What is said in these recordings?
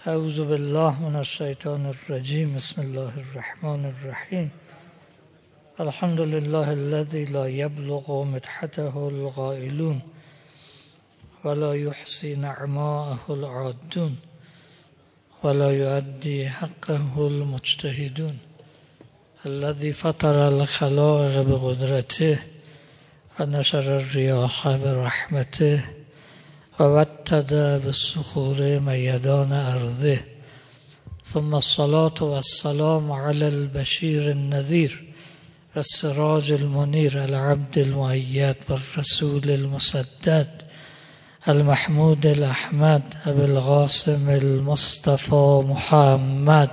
اعوذ بالله من الشیطان الرجیم. بسم الله الرحمن الرحیم. الحمد لله الذي لا يبلغ مدحته القائلون ولا يحصي نعماءه العادون ولا يؤدي حقه المجتهدون الذي فطر الخلائق بقدرته ونشر الرياح برحمته ووتد بالصخور ميدان أرضه ثم الصلاة والسلام على البشير النذير والسراج المنير العبد المؤيد والرسول المسدد المحمود الأحمد أبي القاسم المصطفى محمد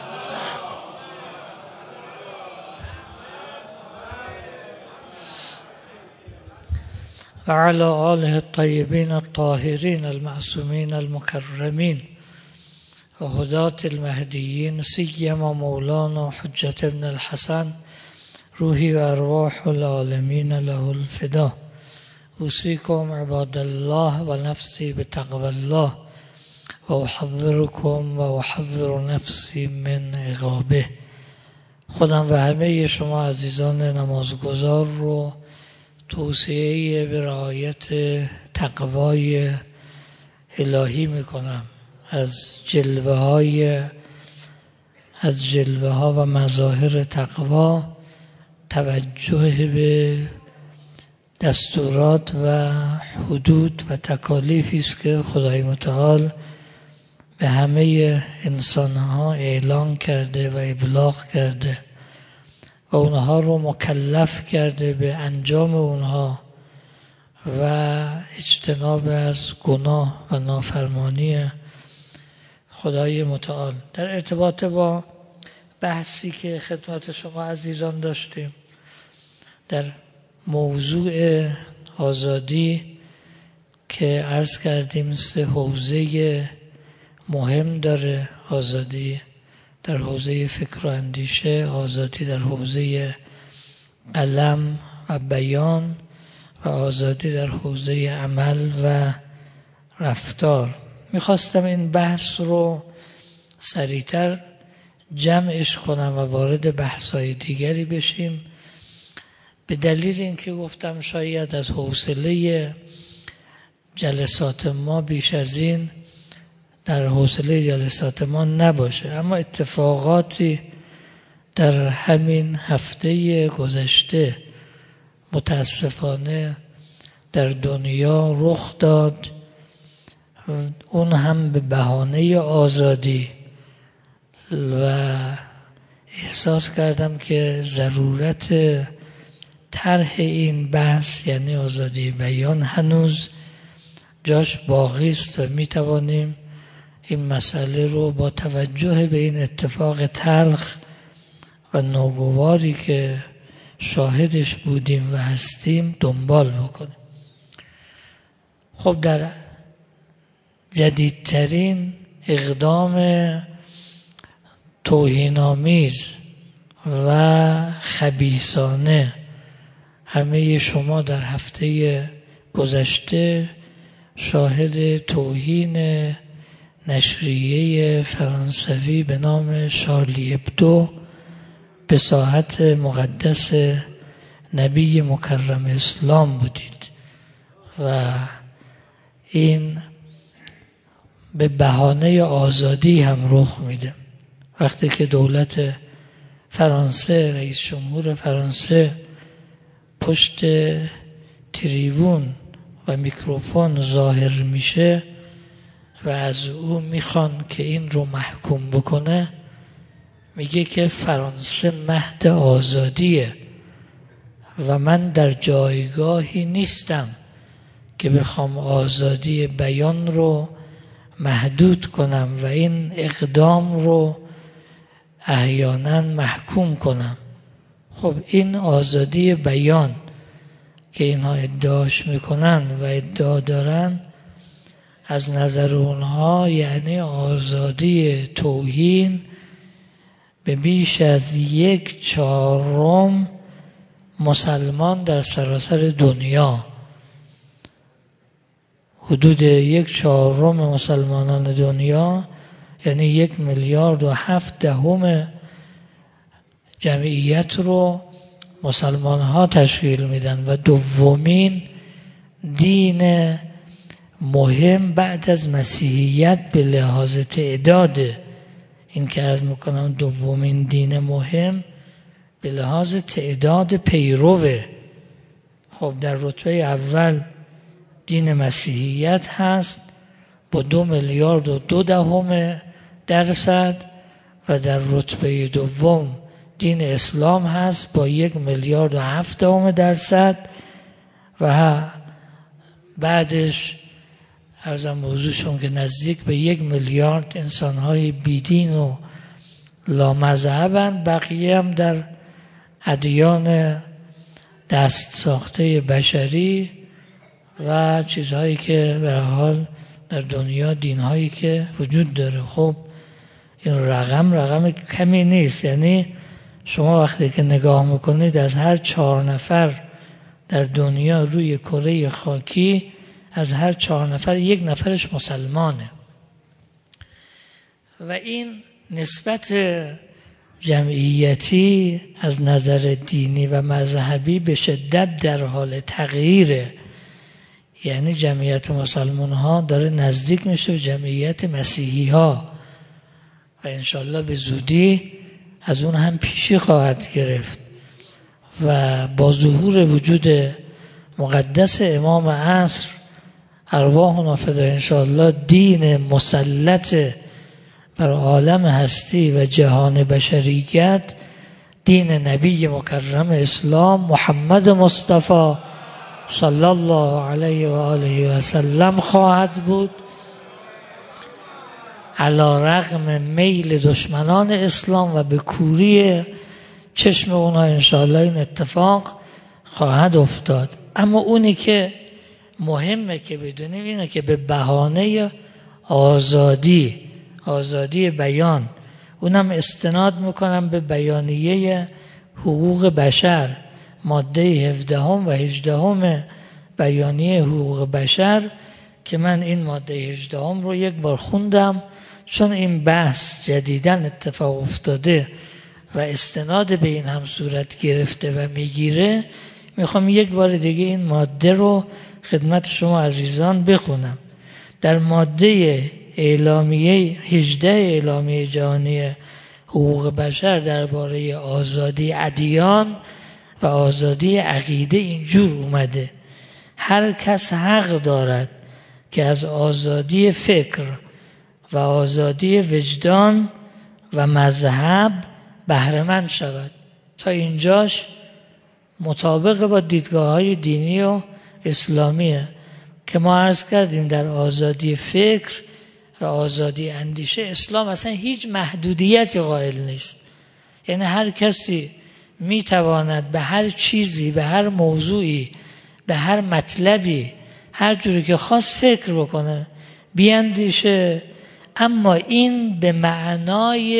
وعلى آله الطيبين الطاهرين المعصومين المكرمين وهداة المهديين سيما مولانا حجة بن الحسن روحي وأرواح العالمين له الفداء. أوصيكم عباد الله ونفسي بتقوى الله وأحذركم وأحذر نفسي من عقابه. خودم و همه شما عزیزان نمازگزار رو توصیه به رعایت تقوای الهی میکنم. از جلوه ها و مظاهر تقوا توجه به دستورات و حدود و تکالیفی است که خدای متعال به همه انسانها اعلان کرده و ابلاغ کرده و اونها رو مکلف کرده به انجام اونها و اجتناب از گناه و نافرمانی خدای متعال. در ارتباط با بحثی که خدمت شما عزیزان داشتیم در موضوع آزادی که عرض کردیم 3 حوزه مهم داره. آزادی در حوزه فکر و اندیشه، آزادی در حوزه قلم و بیان و آزادی در حوزه عمل و رفتار. میخواستم این بحث رو سریعتر جمعش کنم و وارد بحث‌های دیگری بشیم، به دلیل اینکه گفتم شاید از حوصله جلسات ما بیش از این در حوصله جلسات ما نباشه. اما اتفاقاتی در همین هفته گذشته متاسفانه در دنیا رخ داد، اون هم به بهانه آزادی، و احساس کردم که ضرورت طرح این بحث یعنی آزادی بیان هنوز جاش باقی است و میتوانیم این مسئله رو با توجه به این اتفاق تلخ و ناگواری که شاهدش بودیم و هستیم دنبال بکنیم. خب در جدیدترین اقدام توهین‌آمیز و خبیثانه همه شما در هفته گذشته شاهد توهین نشریه فرانسوی به نام شارلی ابدو به ساحت مقدس نبی مکرم اسلام بودید و این به بهانه آزادی هم رخ میده. وقتی که دولت فرانسه، رئیس جمهور فرانسه پشت تریبون و میکروفون ظاهر میشه و از او میخوان که این رو محکوم بکنه، میگه که فرانسه مهد آزادیه و من در جایگاهی نیستم که بخوام آزادی بیان رو محدود کنم و این اقدام رو احیانا محکوم کنم. خب این آزادی بیان که اینها ادعاش میکنن و ادعا دارن از نظر اونها یعنی آزادی توهین به بیش از 1/4 مسلمان در سراسر دنیا. حدود 1/4 مسلمانان دنیا یعنی 1.7 میلیارد جمعیت رو مسلمان ها تشکیل میدن و دومین دین مهم بعد از مسیحیت به لحاظ تعداد، این که عرض میکنم دومین دین مهم به لحاظ تعداد پیروه. خب در رتبه اول دین مسیحیت هست با 2.2 میلیارد و در رتبه دوم دین اسلام هست با 1.7 میلیارد و بعدش عرضم موضوعشون که نزدیک به 1 میلیارد انسان‌های بیدین و لامذهبند. بقیه هم در ادیان دست ساخته بشری و چیزهایی که به حال در دنیا دینهایی که وجود داره. خب این رقم کمی نیست. یعنی شما وقتی که نگاه میکنید از هر 4 نفر در دنیا روی کره خاکی، از هر 4 نفر 1 نفرش مسلمانه و این نسبت جمعیتی از نظر دینی و مذهبی به شدت در حال تغییره. یعنی جمعیت مسلمان ها داره نزدیک میشه به جمعیت مسیحی ها و انشالله به زودی از اون هم پیشی خواهد گرفت و با ظهور وجود مقدس امام عصر ارواحنا فدا انشالله دین مسلط بر عالم هستی و جهان بشریت، دین نبی مکرم اسلام محمد مصطفی صلی الله علیه و آله و سلم خواهد بود. علی رغم میل دشمنان اسلام و به کوری چشم اونا انشاءالله این اتفاق خواهد افتاد. اما اونی که مهمه که بدونیم اینه که به بهانه آزادی بیان، اونم استناد میکنم به بیانیه حقوق بشر، ماده 17 و 18 بیانیه حقوق بشر که من این ماده 18 رو یک بار خوندم چون این بحث جدیداً اتفاق افتاده و استناد به این هم صورت گرفته و میگیره. میخوام یک بار دیگه این ماده رو خدمت شما عزیزان بخونم. در ماده اعلامیه 18 اعلامیه جهانی حقوق بشر درباره آزادی ادیان و آزادی عقیده اینجور اومده: هر کس حق دارد که از آزادی فکر و آزادی وجدان و مذهب بهره مند شود. تا اینجاش مطابق با دیدگاه‌های دینی و اسلامیه که ما عرض کردیم در آزادی فکر و آزادی اندیشه اسلام اصلا هیچ محدودیتی قائل نیست. یعنی هر کسی میتواند به هر چیزی، به هر موضوعی، به هر مطلبی هر جوری که خواست فکر بکنه، بیاندیشه. اما این به معنای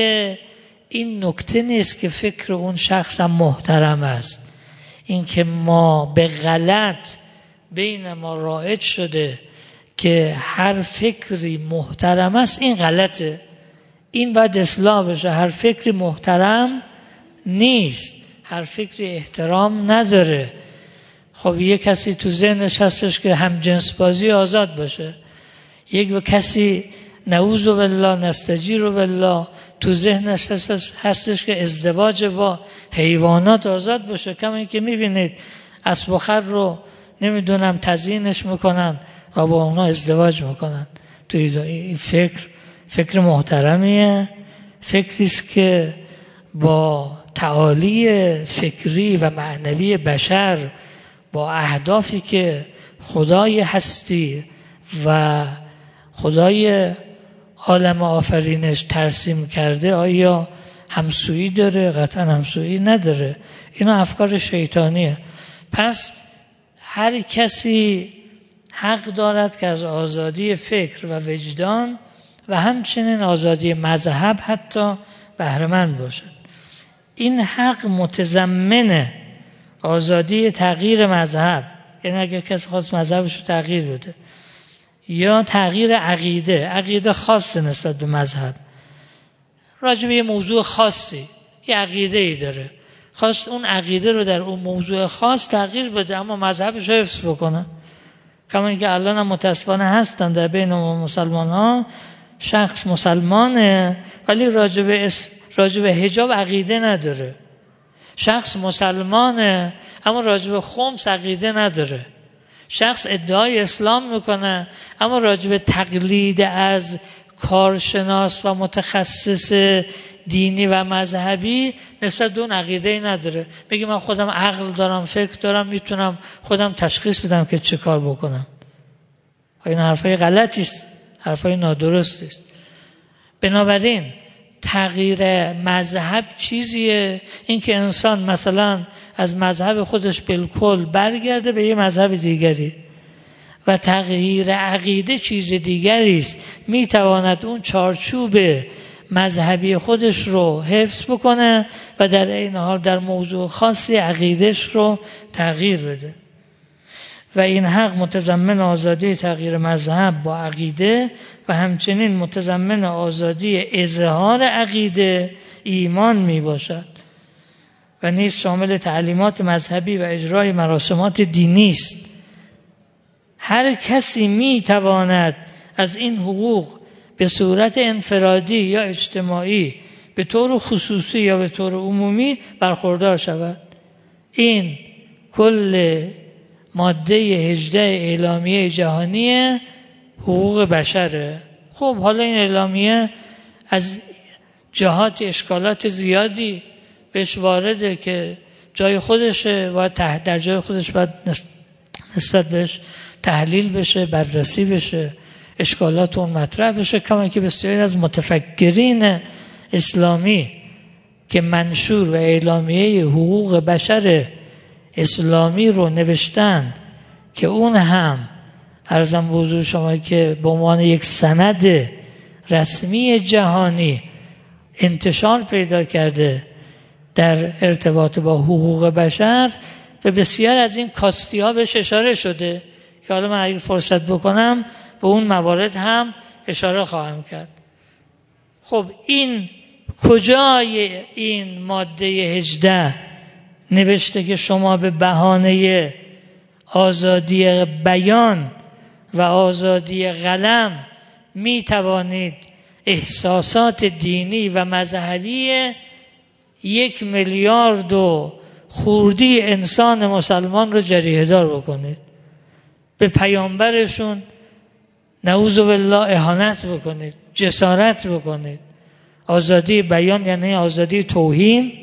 این نکته نیست که فکر اون شخص هم محترم است. این که ما به غلط بین ما رایج شده که هر فکری محترم است، این غلطه. این باید اصلاح بشه. هر فکری محترم نیست، هر فکری احترام نداره. خب یک کسی تو ذهنش هستش که هم جنس بازی آزاد باشه، یک کسی نعوذ بالله نستجیر بالله تو ذهنش هستش که ازدواج با حیوانات آزاد باشه. کما این که میبینید اسب و خر رو نمیدونم تزیینش میکنن و با اونا ازدواج میکنن. تو این فکر محترمیه، فکریست که با تعالی فکری و معنوی بشر، با اهدافی که خدای هستی و خدای عالم آفرینش ترسیم کرده آیا همسویی داره؟ قطعا همسویی نداره. اینا افکار شیطانیه. پس هر کسی حق دارد که از آزادی فکر و وجدان و همچنین آزادی مذهب حتی بهره مند باشد. این حق متضمن آزادی تغییر مذهب، یعنی اگر کسی خواست مذهبش رو تغییر بده، یا تغییر عقیده خاص نسبت به مذهب، راجع به یه موضوع خاصی یه عقیده‌ای داره، خواست اون عقیده رو در اون موضوع خاص تغییر بده اما مذهبش رو حفظ بکنه. کما اینکه الان هم متاسفانه هستن در بین مسلمان ها شخص مسلمانه ولی راجع به حجاب عقیده نداره، شخص مسلمانه اما راجع به خمس عقیده نداره، شخص ادعای اسلام میکنه اما راجع به تقلید از کارشناس و متخصص دینی و مذهبی نسبت اون عقیده نداره. میگه من خودم عقل دارم، فکر دارم، میتونم خودم تشخیص بدم که چه کار بکنم. این حرفای غلطی است، حرفای نادرستی است. بنابراین تغییر مذهب چیزیه، این که انسان مثلا از مذهب خودش بالکل برگرده به یه مذهب دیگری، و تغییر عقیده چیز دیگری است. میتواند اون چارچوب مذهبی خودش رو حفظ بکنه و در این حال در موضوع خاصی عقیدش رو تغییر بده. و این حق متضمن آزادی تغییر مذهب با عقیده و همچنین متضمن آزادی اظهار عقیده ایمان می باشد و نیز شامل تعلیمات مذهبی و اجرای مراسمات دینی است. هر کسی می تواند از این حقوق به صورت انفرادی یا اجتماعی به طور خصوصی یا به طور عمومی برخوردار شود. این کل ماده 18 اعلامیه جهانی حقوق بشره. خب حالا این اعلامیه از جهات اشکالات زیادی بهش وارده که جای خودشه و در جای خودش باید نسبت بهش تحلیل بشه، بررسی بشه، اشکالات اون مطرح بشه. کما که بسیاری از متفکرین اسلامی که منشور و اعلامیه حقوق بشر اسلامی رو نوشتن که اون هم عرضم به حضور شما که به عنوان یک سند رسمی جهانی انتشار پیدا کرده در ارتباط با حقوق بشر، به بسیار از این کاستی ها بهش اشاره شده که حالا من اگه فرصت بکنم به اون موارد هم اشاره خواهم کرد. خب این کجای این ماده 18 نوشته که شما به بهانه آزادی بیان و آزادی قلم می توانید احساسات دینی و مذهبی 1 میلیارد و خوردی انسان مسلمان رو جریحه دار بکنید، به پیامبرشون نعوذ بالله اهانت بکنید، جسارت بکنید. آزادی بیان یعنی آزادی توهین،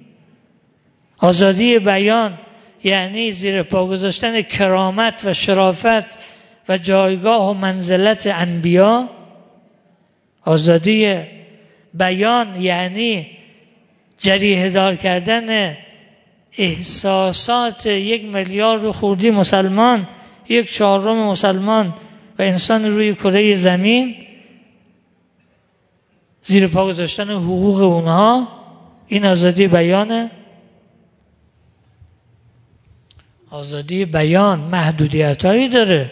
آزادی بیان یعنی زیر پا گذاشتن کرامت و شرافت و جایگاه و منزلت انبیا. آزادی بیان یعنی جریحه دار کردن احساسات 1 میلیارد خوردی مسلمان، 1/4 مسلمان و انسان روی کره زمین، زیر پا گذاشتن حقوق اونها. این آزادی بیانه. آزادی بیان محدودیت‌هایی داره.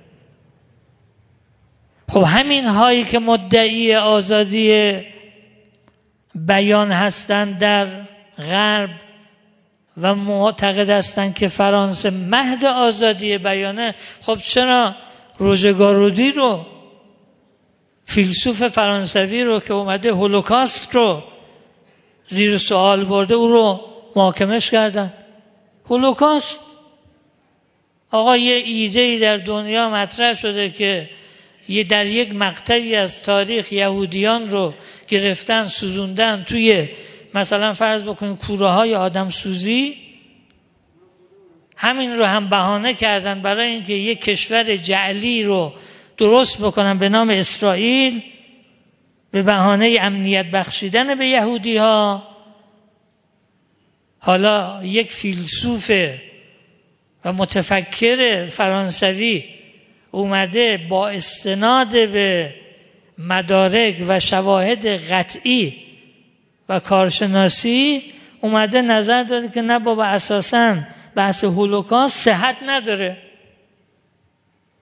خب همین هایی که مدعی آزادی بیان هستند در غرب و معتقد هستند که فرانسه مهد آزادی بیانه، خب چرا روژه گارودی رو، فیلسوف فرانسوی رو که اومده هولوکاست رو زیر سوال برده، او رو محاکمش کردن؟ هولوکاست آقا یه ایده‌ای در دنیا مطرح شده که در یک مقطعی از تاریخ یهودیان رو گرفتن سوزوندن توی مثلا فرض بکنید کوره‌های آدم سوزی. همین رو هم بهانه کردن برای اینکه یک کشور جعلی رو درست بکنن به نام اسرائیل، به بهانه امنیت بخشیدن به یهودی ها. حالا یک فیلسوف و متفکر فرانسوی اومده با استناد به مدارک و شواهد قطعی و کارشناسی اومده نظر داده که نه بابا، اساساً بحث هولوکاست صحت نداره،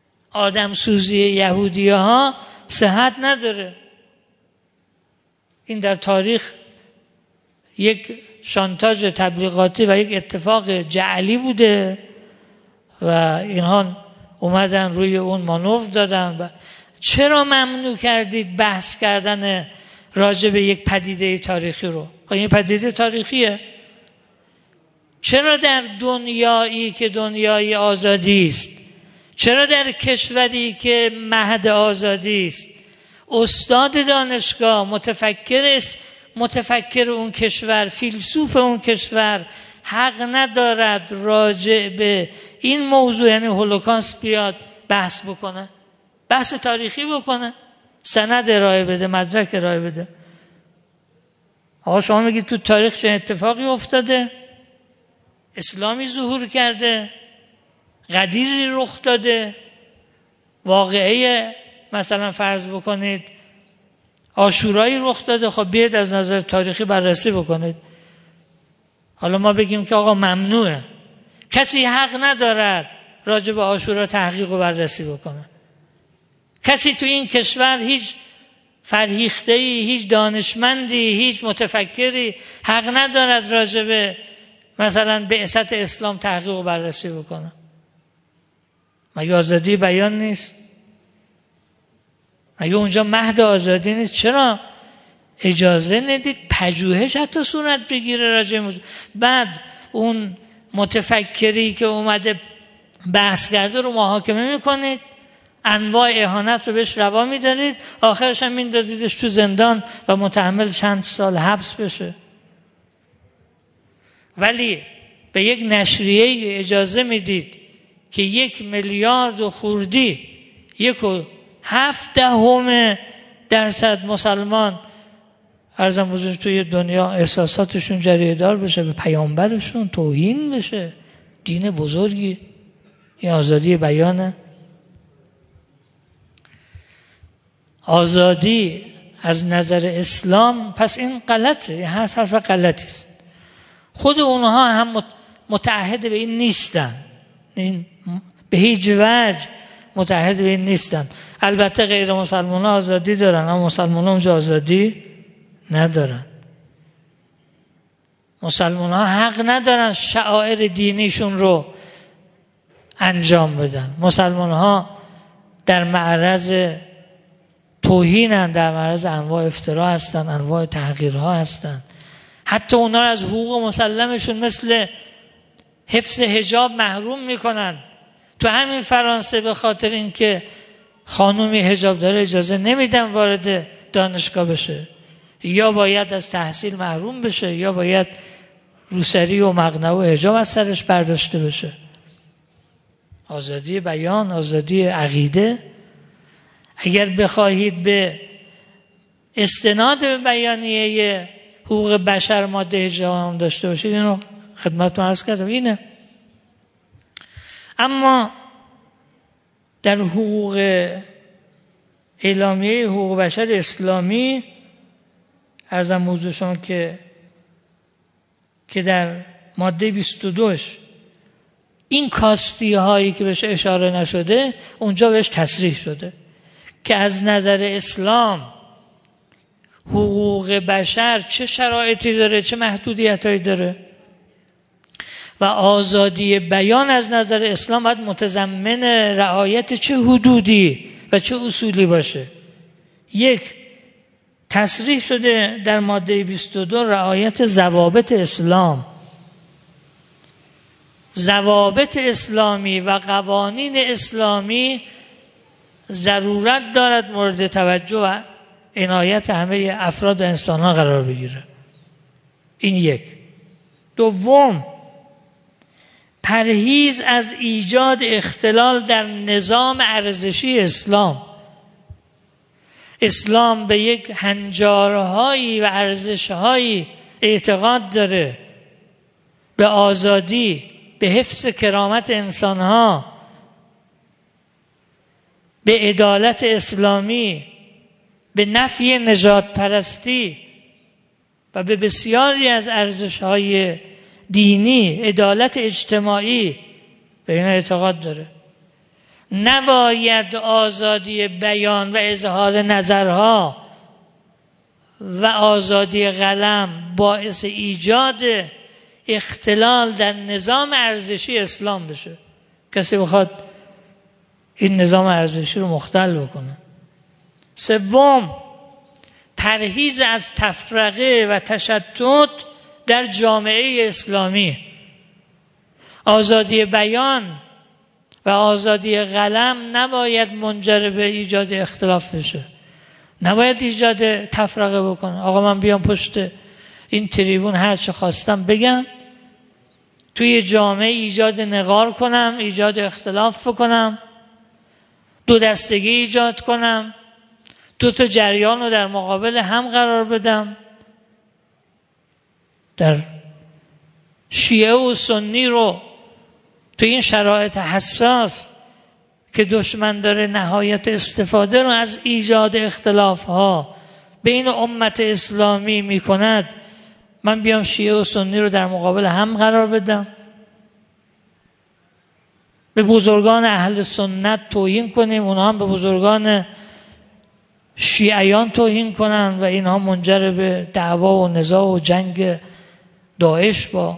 آدم سوزی یهودی ها صحت نداره. این در تاریخ یک شانتاژ تبلیغاتی و یک اتفاق جعلی بوده و اینها اومدن روی اون مانور دادن. و چرا ممنوع کردید بحث کردن راجع به یک پدیده تاریخی رو؟ این پدیده تاریخیه. چرا در دنیایی که دنیای آزادی است، چرا در کشوری که مهد آزادی است، استاد دانشگاه، متفکر اون کشور، فیلسوف اون کشور حق ندارد راجع به این موضوع یعنی هولوکاست بیاد بحث بکنه، بحث تاریخی بکنه، سند ارائه بده، مدرک ارائه بده؟ آقا شما میگید تو تاریخ چه اتفاقی افتاده؟ اسلامی ظهور کرده، قدیری رخ داده، واقعه مثلا فرض بکنید عاشورایی رخ داده، خب بیاید از نظر تاریخی بررسی بکنید. حالا ما بگیم که آقا ممنوعه، کسی حق ندارد راجع به عاشورا تحقیق و بررسی بکنه. کسی تو این کشور، هیچ فرهیخته‌ای، هیچ دانشمندی، هیچ متفکری حق ندارد راجع به مثلا بعثت اسلام تحقیق و بررسی بکنه. مگه آزادی بیان نیست؟ مگه اونجا مهد آزادی نیست؟ چرا اجازه ندید پژوهش حتی صورت بگیره راجع؟ بعد اون متفکری که اومده بحث کرده رو محاکمه میکنید، انواع اهانت رو بهش روا میدارید، آخرش هم میندازیدش تو زندان و متحمل چند سال حبس بشه. ولی به یک نشریه اجازه میدید که 1 میلیارد و خوردی 1.7% مسلمان عرضم بزرگ توی دنیا احساساتشون جریه دار بشه، به پیامبرشون توهین بشه. دین بزرگی، این آزادی بیانه. آزادی از نظر اسلام پس این غلطه، این حرف غلطی است. خود اونها هم متعهد به این نیستن، این به هیچ وجه متعهد به این نیستن. البته غیر مسلمان ها آزادی دارن، اما مسلمان ها اونجا آزادی ندارن. مسلمان ها حق ندارن شعائر دینیشون رو انجام بدن. مسلمان ها در معرض توهینن، در معرض انواع افترا هستن، انواع تحقیرها هستن. حتی اونا از حقوق مسلمشون مثل حفظ حجاب محروم میکنن. تو همین فرانسه به خاطر اینکه خانومی حجاب داره اجازه نمیدن وارد دانشگاه بشه، یا باید از تحصیل محروم بشه، یا باید روسری و مقنعه و حجاب از سرش برداشته بشه. آزادی بیان، آزادی عقیده. اگر بخواهید به استناد به بیانیه حقوق بشر ماده 18 داشته باشید، اینو خدمتتون عرض کردم اینه. اما در حقوق اعلامیه حقوق بشر اسلامی عرضم موضوع شما که در ماده 22 این کاستی هایی که بهش اشاره نشده اونجا بهش تصریح شده که از نظر اسلام حقوق بشر چه شرایطی داره، چه محدودیت هایی داره و آزادی بیان از نظر اسلام باید متضمن رعایت چه حدودی و چه اصولی باشه. یک، تصریح شده در ماده 22 رعایت ضوابط اسلام. ضوابط اسلامی و قوانین اسلامی ضرورت دارد مورد توجه و عنایت همه افراد و انسان‌ها قرار بگیره. این یک. دوم، پرهیز از ایجاد اختلال در نظام ارزشی اسلام. اسلام به یک هنجارهایی و ارزشهایی اعتقاد داره، به آزادی، به حفظ کرامت انسانها، به عدالت اسلامی، به نفی نژاد پرستی و به بسیاری از ارزش‌های دینی، عدالت اجتماعی به این اعتقاد داره. نباید آزادی بیان و اظهار نظرها و آزادی قلم باعث ایجاد اختلال در نظام ارزشی اسلام بشه. کسی بخواد این نظام ارزشی رو مختل بکنه. سوم، پرهیز از تفرقه و تشتت در جامعه اسلامی. آزادی بیان و آزادی قلم نباید منجر به ایجاد اختلاف بشه، نباید ایجاد تفرقه بکنه. آقا من بیام پشت این تریبون هر چه خواستم بگم، توی جامعه ایجاد نقار کنم، ایجاد اختلاف بکنم، دو دستگی ایجاد کنم، دو تا جریان رو در مقابل هم قرار بدم، در شیعه و سنی رو تو این شرایط حساس که دشمن داره نهایت استفاده رو از ایجاد اختلاف ها بین امت اسلامی می کند، من بیام شیعه و سنی رو در مقابل هم قرار بدم، به بزرگان اهل سنت توهین کنیم، اونها هم به بزرگان شیعیان توهین کنن و اینها منجر به دعوا و نزاع و جنگ داعش با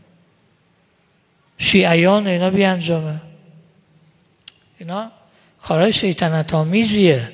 شیعیان اینا بیانجامه. اینا کارهای شیطنت آمیزیه.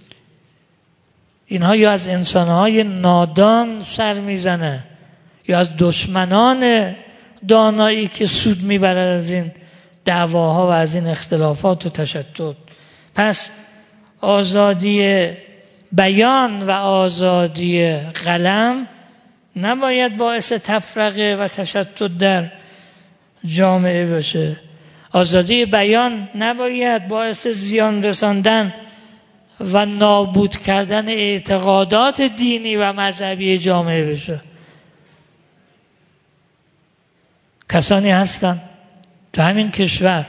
اینها یا از انسانهای نادان سر میزنه یا از دشمنان دانایی که سود میبرد از این دعواها و از این اختلافات و تشتت. پس آزادی بیان و آزادی قلم نباید باعث تفرقه و تشتت در جامعه بشه. آزادی بیان نباید باعث زیان رساندن و نابود کردن اعتقادات دینی و مذهبی جامعه بشه. کسانی هستن تو همین کشور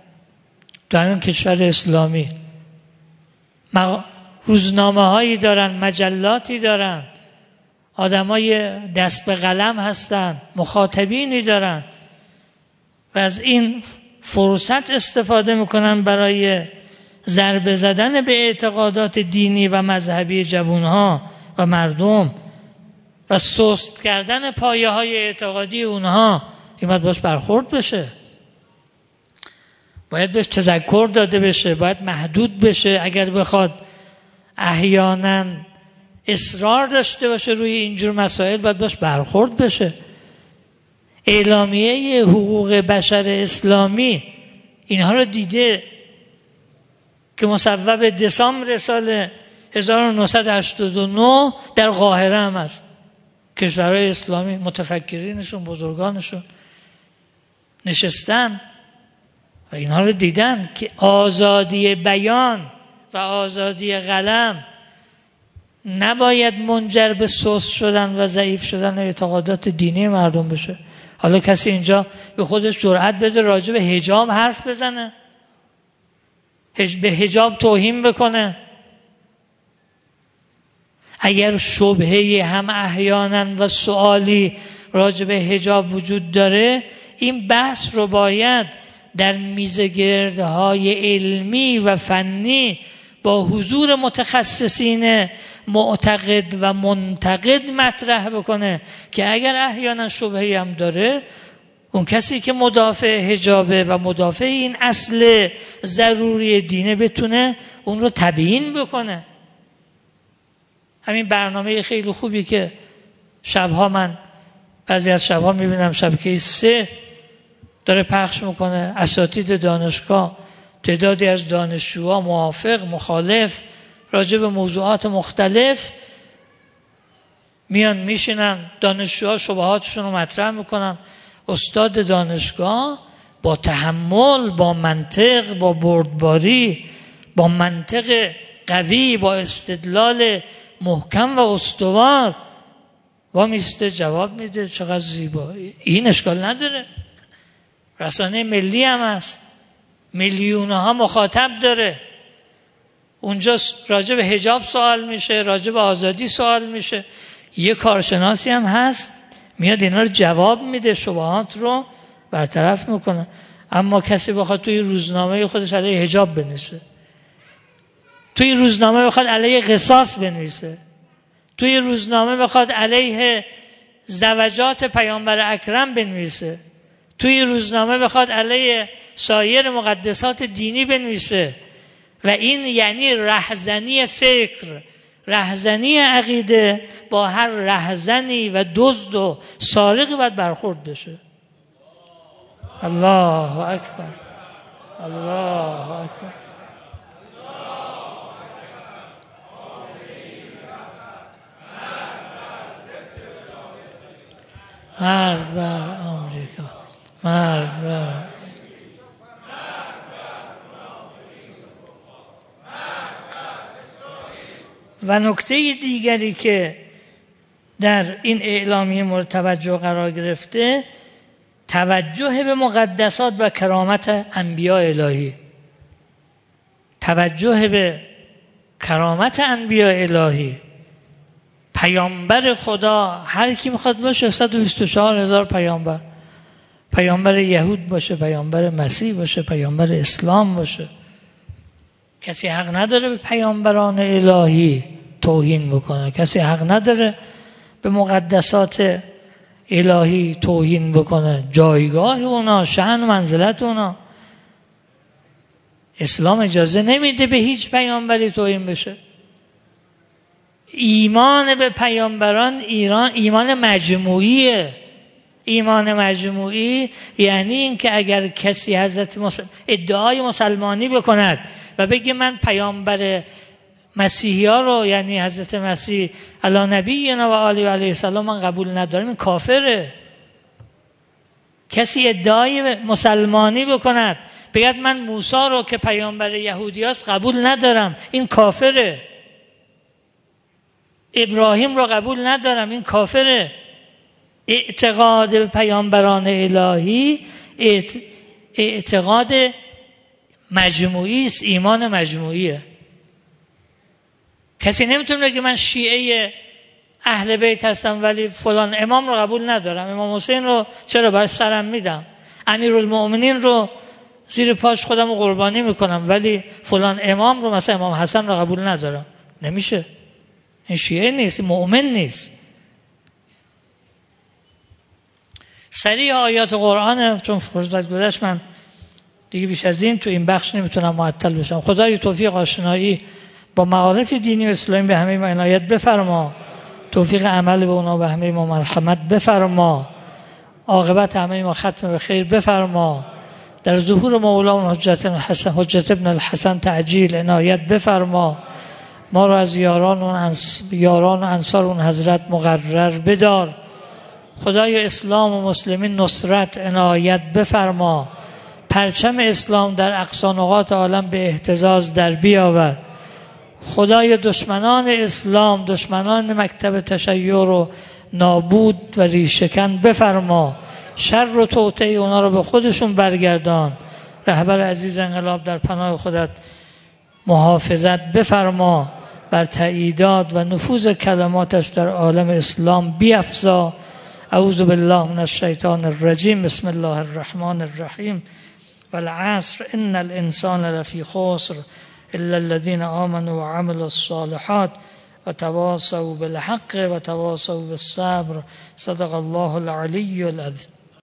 اسلامی روزنامه هایی دارن، مجلاتی دارن، آدمای دست به قلم هستن، مخاطبینی دارن و از این فرصت استفاده میکنن برای ضربه زدن به اعتقادات دینی و مذهبی جوانها و مردم و سست کردن پایه های اعتقادی اونها. این باید باش برخورد بشه، باید بهش تذکر داده بشه، باید محدود بشه. اگر بخواد احیانا اصرار داشته باشه روی اینجور مسائل، باید باش برخورد بشه. اعلامیه حقوق بشر اسلامی اینها رو دیده که مصوب دسامبر سال 1989 در قاهره هم هست. کشورهای اسلامی متفکرینشون، بزرگانشون نشستن و اینها رو دیدن که آزادی بیان و آزادی قلم نباید منجر به سست شدن و ضعیف شدن اعتقادات دینی مردم بشه. حالا کسی اینجا به خودش جرأت بده راجع به حجاب حرف بزنه، به حجاب توهین بکنه؟ اگر شبهه هم احیانا و سوالی راجع به حجاب وجود داره، این بحث رو باید در میزگردهای علمی و فنی با حضور متخصصین معتقد و منتقد مطرح بکنه که اگر احیانا شبهه‌ای هم داره، اون کسی که مدافع حجابه و مدافع این اصل ضروری دینه بتونه اون رو تبیین بکنه. همین برنامه خیلی خوبی که شبها من بعضی از شبها میبینم شبکه 3 داره پخش میکنه، اساتید دانشگاه، تعدادی از دانشجوها موافق مخالف راجع به موضوعات مختلف میان میشینن، دانشجوها شبهاتشون رو مطرح میکنن. استاد دانشگاه با تحمل، با منطق، با بردباری، با منطق قوی، با استدلال محکم و استوار و میسته جواب میده. چقدر زیبا. این اشکال نداره، رسانه ملی هم هست، میلیونها مخاطب داره. اونجا راجع به حجاب سوال میشه، راجع به آزادی سوال میشه. یه کارشناسی هم هست میاد اینا رو جواب میده، شبهات رو برطرف میکنه. اما کسی بخواد توی روزنامه خودش علیه حجاب بنویسه، توی روزنامه بخواد علیه قصاص بنویسه، توی روزنامه بخواد علیه زوجات پیامبر اکرم بنویسه، توی روزنامه بخواد علیه سایر مقدسات دینی بنویسه. و این یعنی رهزنی فکر، رهزنی عقیده. با هر رهزنی و دزد و سارقی باید برخورد بشه. الله اکبر، الله اکبر. مرگ بر آمریکا، مرگ بر و نکته دیگری که در این اعلامیه مورد توجه قرار گرفته، توجه به مقدسات و کرامت انبیاء الهی. توجه به کرامت انبیاء الهی. پیامبر خدا هر کی میخواد باشه، 124,000 پیامبر، پیامبر یهود باشه، پیامبر مسیح باشه، پیامبر اسلام باشه، کسی حق نداره به پیامبران الهی توهین بکنه، کسی حق نداره به مقدسات الهی توهین بکنه، جایگاه اونا، شأن و منزلت اونا. اسلام اجازه نمیده به هیچ پیامبری توهین بشه. ایمان به پیامبران ایمان مجموعیه. ایمان مجموعی یعنی این که اگر کسی ادعای مسلمانی بکند و بگه من پیامبر مسیحی ها رو، یعنی حضرت مسیح علی نبینا و آله و علیه السلام، من قبول ندارم، این کافره. کسی ادعای مسلمانی بکند بگه من موسی رو که پیامبر یهودی هست قبول ندارم، این کافره. ابراهیم رو قبول ندارم، این کافره. اعتقاد به پیامبران الهی اعتقاد مجموعی است، ایمان مجموعیه. کسی نمیتونه بگه من شیعه اهل بیت هستم ولی فلان امام رو قبول ندارم، امام حسین رو چرا باید سرم میدم، امیرالمؤمنین رو زیر پاش خودم رو قربانی میکنم ولی فلان امام رو، مثلا امام حسن رو قبول ندارم. نمیشه. این شیعه نیست، مؤمن نیست. سریع آیات قرآن، چون فرصت گذشت من دیگه بیش از این تو این بخش نمیتونم معطل بشم. خدای توفیق آشنایی با معارف دینی و اسلامی به همه ما عنایت بفرما، توفیق عمل به اونا به همه ما مرحمت بفرما، عاقبت همه ما ختم به خیر بفرما، در ظهور مولانا حجت ابن الحسن تعجیل عنایت بفرما، ما را از یاران و انصار اون حضرت مقرر بدار. خدای اسلام و مسلمین نصرت عنایت بفرما، پرچم اسلام در اقصا نقاط عالم به اهتزاز در بیاور. خدای دشمنان اسلام، دشمنان مکتب تشیع رو نابود و ریشه‌کن بفرما، شر و توطئه اونا رو به خودشون برگردان. رهبر عزیز انقلاب در پناه خودت محافظت بفرما، بر تأییدات و نفوذ کلماتش در عالم اسلام بیفزا. اعوذ بالله من الشیطان الرجیم. بسم الله الرحمن الرحیم. والعصر ان الانسان لفی خسر الا الذين آمنوا وعملوا الصالحات وتواصوا بالحق وتواصوا بالصبر. صدق الله العلی العظیم.